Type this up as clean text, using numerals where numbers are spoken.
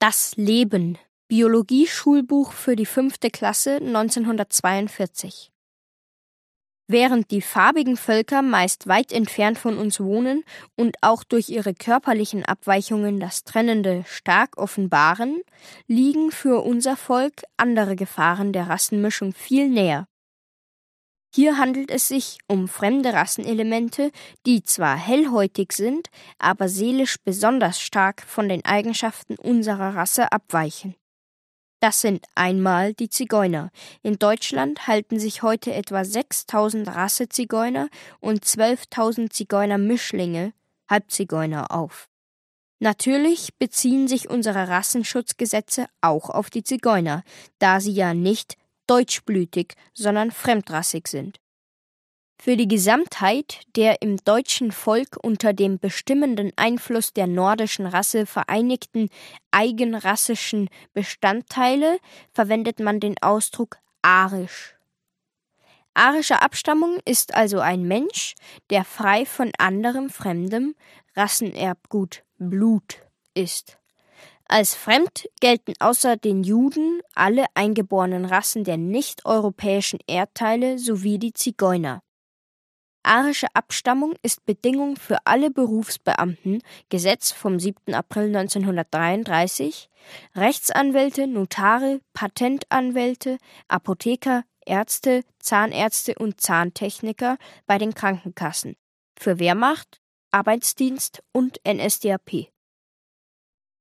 Das Leben. Biologie-Schulbuch für die 5. Klasse 1942. Während die farbigen Völker meist weit entfernt von uns wohnen und auch durch ihre körperlichen Abweichungen das Trennende stark offenbaren, liegen für unser Volk andere Gefahren der Rassenmischung viel näher. Hier handelt es sich um fremde Rassenelemente, die zwar hellhäutig sind, aber seelisch besonders stark von den Eigenschaften unserer Rasse abweichen. Das sind einmal die Zigeuner. In Deutschland halten sich heute etwa 6.000 Rassezigeuner und 12.000 Zigeunermischlinge, Halbzigeuner, auf. Natürlich beziehen sich unsere Rassenschutzgesetze auch auf die Zigeuner, da sie ja nicht deutschblütig, sondern fremdrassig sind. Für die Gesamtheit der im deutschen Volk unter dem bestimmenden Einfluss der nordischen Rasse vereinigten eigenrassischen Bestandteile verwendet man den Ausdruck arisch. Arischer Abstammung ist also ein Mensch, der frei von anderem fremdem Rassenerbgut Blut ist. Als fremd gelten außer den Juden alle eingeborenen Rassen der nicht-europäischen Erdteile sowie die Zigeuner. Arische Abstammung ist Bedingung für alle Berufsbeamten, Gesetz vom 7. April 1933, Rechtsanwälte, Notare, Patentanwälte, Apotheker, Ärzte, Zahnärzte und Zahntechniker bei den Krankenkassen, für Wehrmacht, Arbeitsdienst und NSDAP.